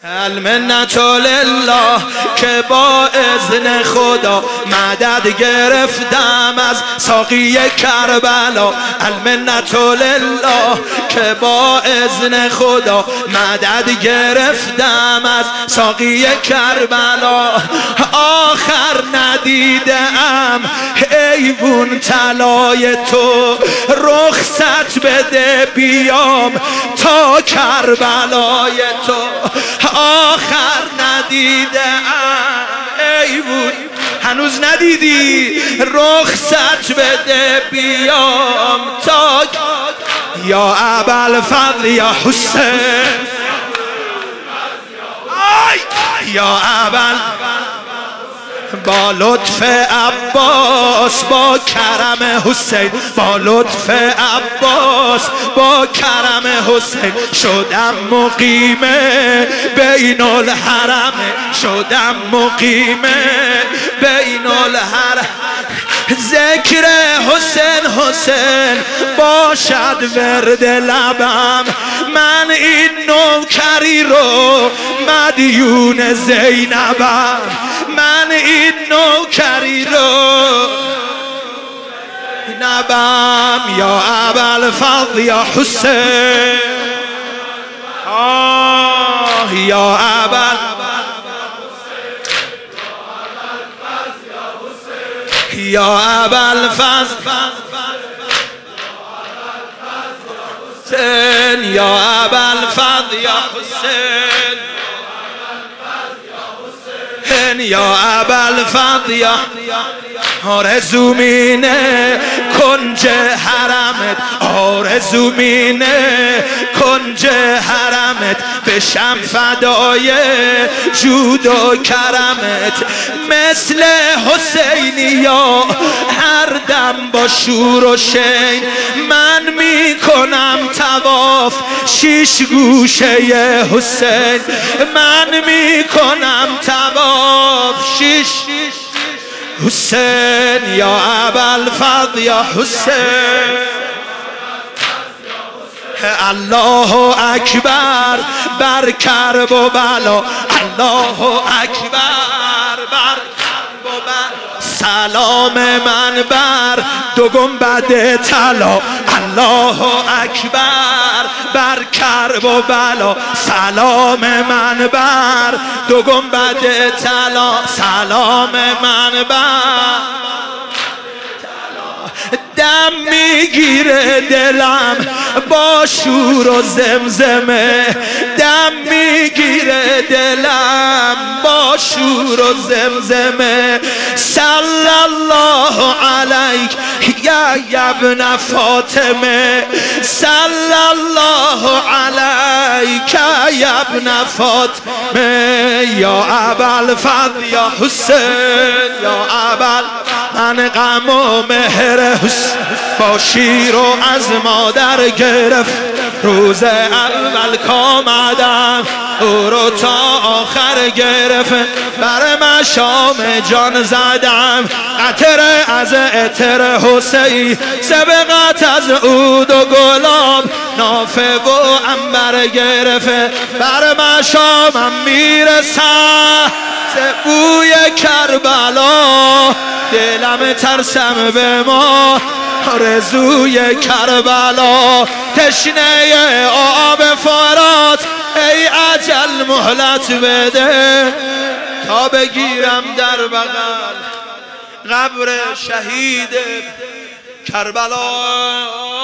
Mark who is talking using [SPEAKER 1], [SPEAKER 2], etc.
[SPEAKER 1] المنت لله که با اذن خدا مدد گرفتم از ساقی کربلا. المنت لله که با اذن خدا مدد گرفتم از ساقی کربلا. آخر ندیدم ایوون طلای تو، رخصت بده بیام تا کربلای تو. آخر ندیدم ایوون، هنوز ندیدی، رخصت بده بیام تا یا ابوالفضل یا حسین، یا با لطف عباس با کرم حسین، با لطف عباس با کرم حسین شدم مقیم بین الحرم، شدم مقیم بین الحرم. ذکر حسین حسین باشد ورد لبم، من این نوکری رو مدیون زینبم، من این نوکری رو نبم. یا ابوالفضل یا حسین، یا یا ابوالفضل یا ابوالفضل یا حسین، یا ابوالفضل یا آرزو مینه کنج حرمت، آرزو مینه کنج حرمت بشم فدای جود و کرمت. مثل حسینیا هر دم با شور و شین من میکنم طواف شیش گوشه حسین، من میکنم طواف شیش حسین. یا ابوالفضل یا حسین، الله اکبر بر کرب و بلا، الله اکبر بر کرب و بلا. سلام من بر دو گنبد طلا، الله اکبر بر کرب و بلا. سلام من بر دو گنبد طلا، سلام من بر دم میگیره دلم با شور و زمزمه، دم میگیره دلم با شور و زمزمه. صلی الله علیک یا ابن فاطمه، صلی الله علیک یا ابن فاطمه. یا ابوالفضل یا حسین، یا من غم و مهر حسین با شیر و از مادر گرفت. روز اول کامدم او رو تا آخر گرفت، بر مشام جان زدم عطر از عطر حسین، سبقت از عود و گلاب نافه و عنبر گرفت. بر مشامم میرسم بوی کربلا، دلم ترسم به ما آرزوی کربلا. تشنه آب فرات ای اجل مهلت بده تا بگیرم در بغل قبر شهید کربلا.